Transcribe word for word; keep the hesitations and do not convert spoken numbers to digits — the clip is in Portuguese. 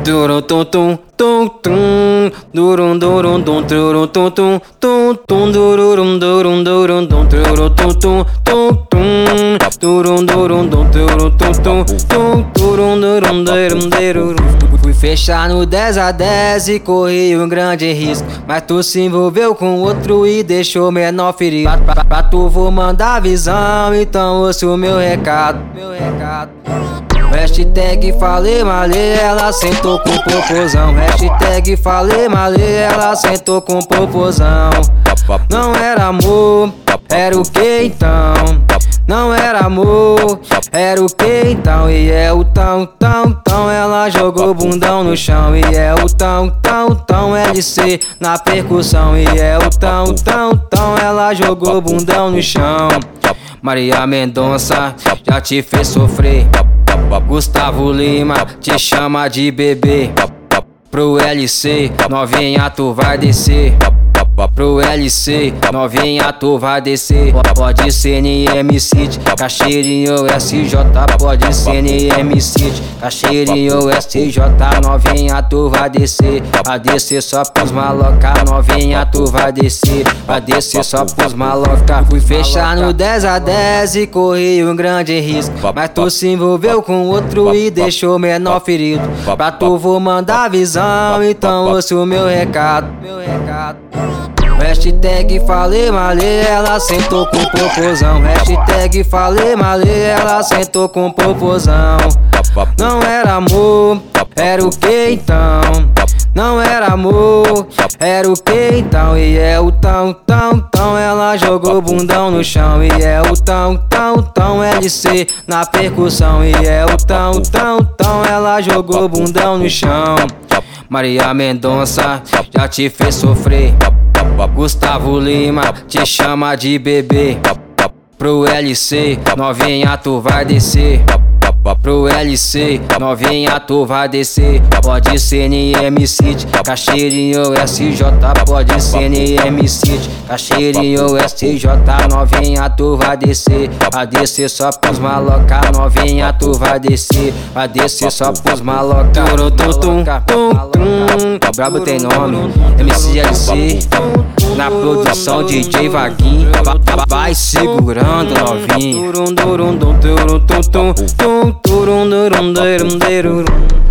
Durum tum tum tum tum durum durum dum durum tum tum tum tum durum durum durum dum durum tum tum tum tum durum durum dum durum tum tum tum durum durum durum durum. Fui fechar no dez a dez e corri um grande risco, mas tu se envolveu com outro e deixou menor ferido. Pra, pra, pra tu vou mandar visão, então ouça o meu recado, meu recado. Hashtag falei malê, ela sentou com popozão. Hashtag falei malê, ela sentou com popozão. Não era amor, era o que então? Não era amor, era o que então? E é o tão, tão, tão. Ela jogou bundão no chão. E é o tão, tão, tão. L C na percussão. E é o tão, tão, tão. Ela jogou bundão no chão. Maria Mendonça já te fez sofrer. Gustavo Lima te chama de bebê. Pro L C, novinha tu vai descer. Pro L C, novinha tu vai descer. Pode ser N M City, Caxirinho S J. Pode ser N M City, Caxirinho S J. Novinha tu vai descer. Vai descer só pros maloca. Novinha tu vai descer. Vai descer só pros maloca. Fui fechar no dez a dez e corri um grande risco, mas tu se envolveu com outro e deixou menor ferido. Pra tu vou mandar visão, então ouça o meu recado, meu recado. Hashtag falei malê, ela sentou com popozão. Hashtag falei malê, ela sentou com popozão. Não era amor, era o que então? Não era amor, era o que então? E é o tão, tão, tão. Ela jogou bundão no chão. E é o tão, tão, tão. L C na percussão. E é o tão, tão, tão. Ela jogou bundão no chão. Maria Mendonça já te fez sofrer. Gustavo Lima te chama de bebê. Pro L C, novinha tu vai descer. Pro L C, novinha tu vai descer. Pode ser N M City, Caxirinho S J. Pode ser N M City, Caxirinho S J. Novinha tu vai descer. Vai descer só pros maloca. Novinha tu vai descer. Vai descer só pros maloca. Tum tum tum tum. O brabo tem nome, M C L C. Na produção D J Vaguinho. Vai segurando novinho. Turum turum tum turum tum tum tum turum turum turum turum.